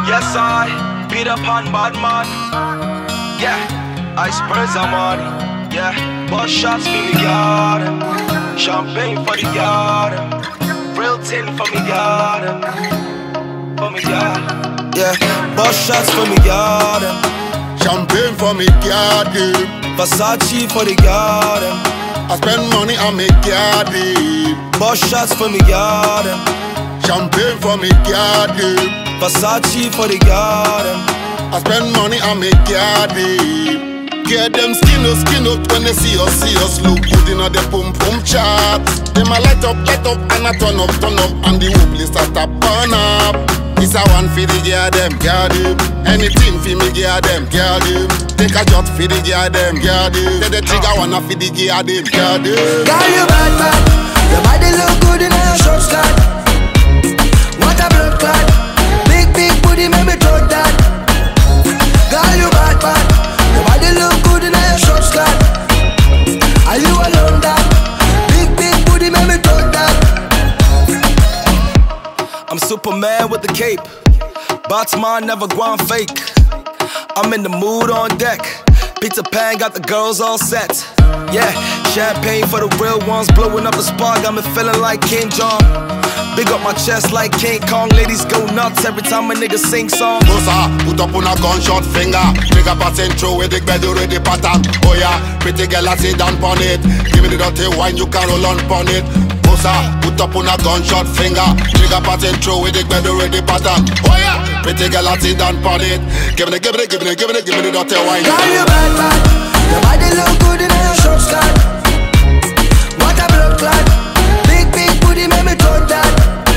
Yes, I beat up on bad man. Yeah, I spurs on money. Yeah, bust shots for me garden. Champagne for the garden. Real tin for me garden. For me garden. Yeah, bust shots for me garden. Champagne for me garden. Versace for the garden. I spend money on me garden. Bust shots for me garden. Champagne for me garden. Versace for the garden. I spend money on me garden. Get them skin out when they see us look good in the pum pum chart. Them a light up and a turn up and the whole place a start burn up. It's a one for the garden, garden. Anything for me garden, garden. Take a shot for the garden, garden. Take the trigger wanna for the garden, garden. Girl, you bad man. Your body look good in your short skirt. What a blood clot. Big booty make me throw that. Girl, you bad man. Your body look good in your short skirt. Are you alone that? Big booty make me throw that. I'm Superman with the cape. Batman never gone fake. I'm in the mood on deck. Peter Pan got the girls all set. Yeah, champagne for the real ones. Blowing up the spark, got me feeling like King John. Big up my chest like King Kong. Ladies go nuts every time a nigga sing song. Bossa, put up on a gunshot finger. Trigger passing through with the bed already pattern. Oh yeah, pretty girl I sit down on it. Give me the dirty wine, you can roll on on it. Bossa, put up on a gunshot finger. Trigger passing through with the bed already pattern. Oh yeah, pretty girl I sit down on it. Give me the dirty wine. Girl, you bad man. Your body look good in your short skirt. What a blood clot. Big booty make me throw that.